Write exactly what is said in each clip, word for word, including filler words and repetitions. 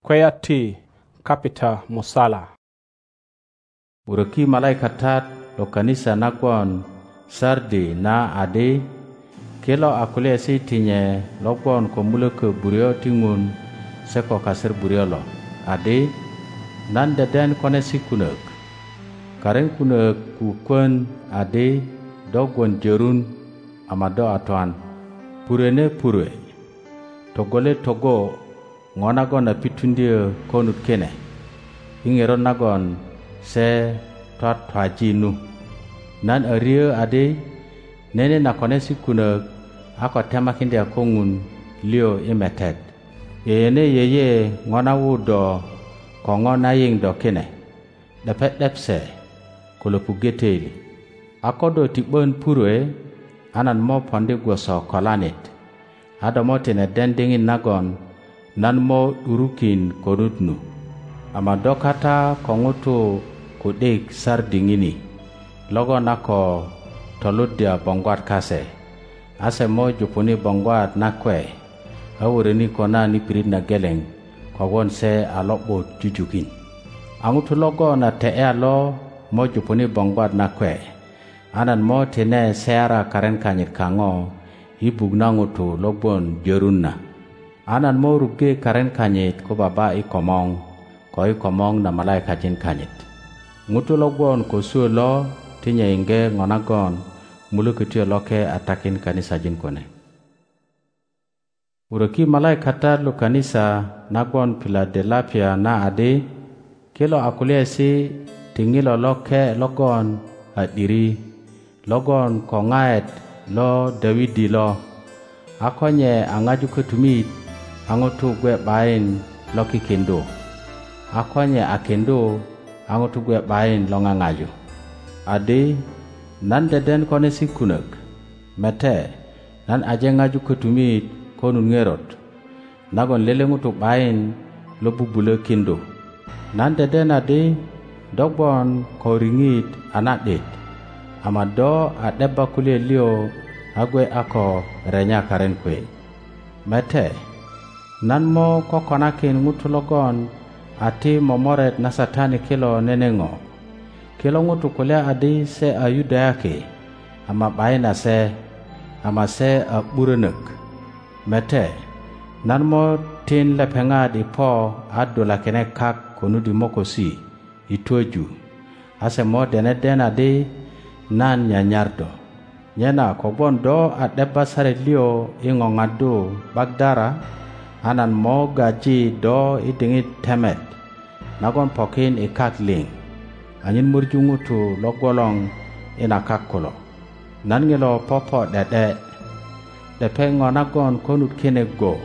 Kweyati kapita musala. Buraki malaikatat lo kanisa nakwan Sardi na ade kelo akule si tinye lokwan ko muleke burio tingun seko kasir burio lo ade nan deden kone si kunek karen kunek ku kwen ade dogwan jerun amado atwan purene pure togole togo ngonagon apitundia konut kene ingero nagon se twat twajinu nan aria ade nene na konesi kunek ako temakindia kongun lio imetet yene yeye ngona wudo ko ngona ying do kene dapet depse kolopugeteli akodo tibon purwe anan mo ponde goso kolanit adamo tene dendingin nagon nan mo urukin konutnu amadokata kongutu kudek sardingini logo nako toludia bongwat kase ase mo jupuni bongwat nakwe awureni kona ni pirit na geleng kwawon se alobo jujukin angutu logo na te alo mo jupuni bongwat nakwe anan mo tene seara karen kanyit kango ibugna ngutu logbon jerunna anan mo ruge karen kanyit ko baba i komong ko i komong na malaika jin kanyit ngutu logbon ko suo lo tinya inge ngonagon mulukitio loke atakin kanisa jin kone uraki malaikata lo kanisa nagon Philadelphia na ade kilo akulia si tingilo loke logon adiri logon kongaet lo Dawidi lo akonye angaju ketumit angotu gwe bain loki kendo akonye akendo angotu gwe bain longa ngaju ade nan deden kone si kunek mete nan aje ngaju ketumit konun ngerot nagon lele ngutu bain lo bubule kendo nan deden ade dogbon ko ringit anadet amado adeba kulie lio agwe ako renya karen kwe mete nan mo kokonakin ngutu logon ati momoret na satani kilo nenengo kilo ngutu kulia adi se ayuda yake ama baina se ama se aburenek mete nan mo tin lepenga di po adola kene kak konudi mokosi itoju ase mo dene dena di nan nyanyardo nyena kobon do adeba sare lio ingongado bagdara anan mo gaji do idingit temet nagon pokin ikak ling anyin murjungutu logolong ina kakkolo nan ngelo popo dede de pengo nagon konut kene go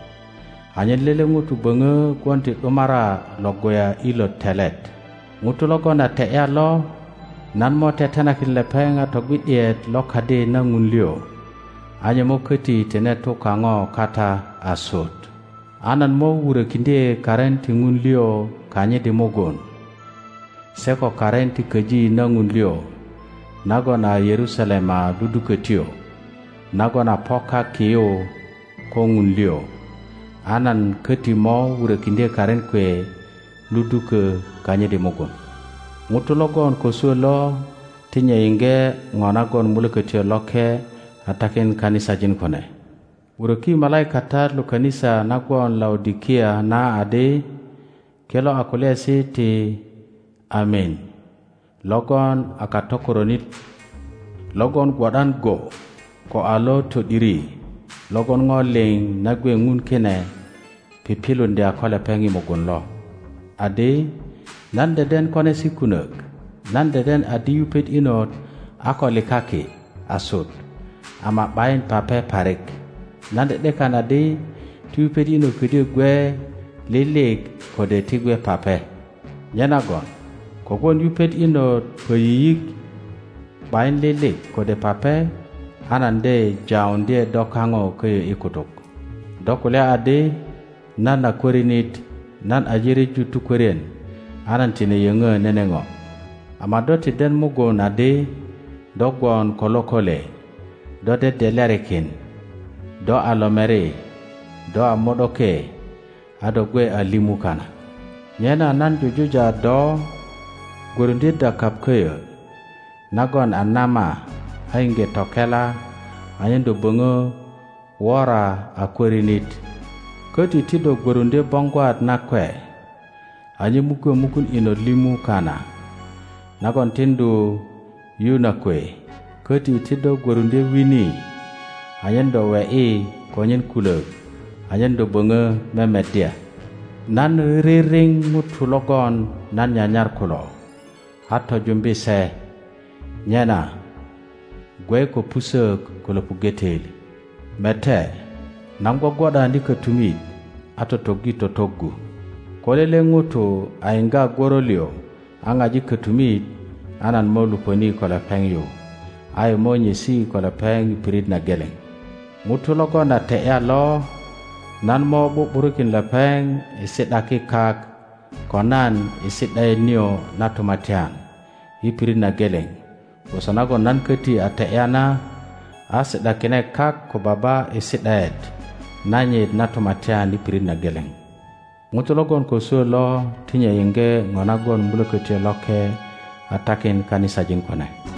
anyin lele ngutu benge gonti umara logoya ilo telet ngutu logona te ya lo nan mo tetana kille penga to gwidiet lokade na ngunlio anye mo keti tene to kango kata asot anan mo wure kinde karenti ngunlio kanye de mogon seko karenti keji na ngunlio nagona Yerusalema duduketio nagona poka kiyo ko ngunlio anan keti mo wure kinde karenkwe luduke kanye de mogon ngutulogon ko sulo tinya inge ngonagon muluketio loke atakin kanisa jin kone uraki malaikata lo kanisa nagon Laodikia na ade kelo akule siti amen logon akatokoronit logon gwadan go ko alo to diri logon ngoleng nagwe ngun kene pipilo ndia akole pengi mogon lo ade nan deden kone si kunek nan deden adi yupet inot ako likake asut ama bain pape parek nan dede kan adi tuyupet inot kede gwe lilik kode tigwe pape nyenagon kogon yupet inot payik bain lilik kode pape anande jaunde dokango keye ikutuk dokule adi nan akorinit nan ajiri jutu koren anan tine yenge nenengo amadoti den mugo nade dogon kolokole do de delerekin do alomere do amodoke ado gwe alimu kana nyena nan jujuja do gurunde da kapkeyo nagon anama ainge tokela ayendo bongo wora akwarinit koti tido gurunde bongwat nakwe anye muku mukun ino limu kana nagon tindu yunakwe koti tido gurunde wini ayendo we e konyen kule ayendo bongo memetia nan riring mutulogon nan nyanyar kulo hato jumbi se nyena gwe ko pusek kulo pugeteli mete namgo goda ndika tumi ato togi to togu kolele ngutu ainga gorolio anga jika tumi anan molu poni kola pengyo ay monye si kola peng pirid na geleng mutulogon na te ya lo nan mo burukin la peng isidaki kak konan isidai nio natumatian ipirid na geleng usanago nan keti ateyana asidakine kak ko baba isidaet nanye natumatian ipirid na geleng mutulogon ko sulo tinya yenge ngonagon mulukete loke atakin kanisa jingkone